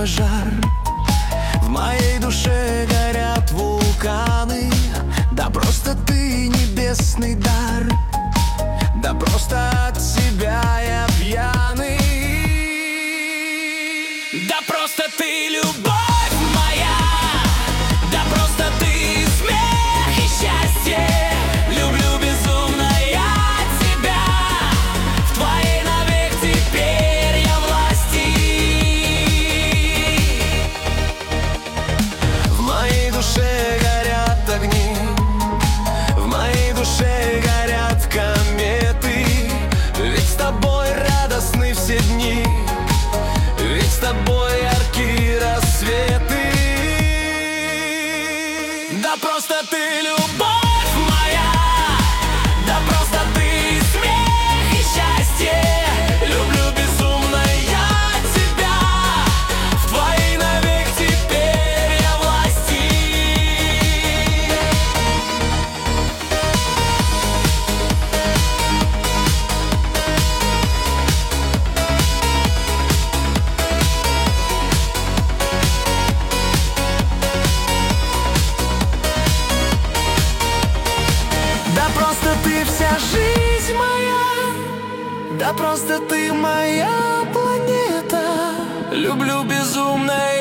пожар. В моей душе горят вулканы. Да просто ты небесный дар. Да просто от тебя я пьяный. Да просто ты любовь моя. Да просто ты смех и счастье. Люблю безумно я тебя. В твоей навек теперь я власти. В моей душе горят огни. В моей душе горят кометы. Ведь с тобой радостны все дни. Ведь с тобой яркие рассветы. Да просто ты любовь моя. Да просто ты смех и счастье. Люблю безумно я тебя. В твоей навек теперь я власти. Да просто ты вся жизнь моя. Да просто ты моя планета. Люблю безумно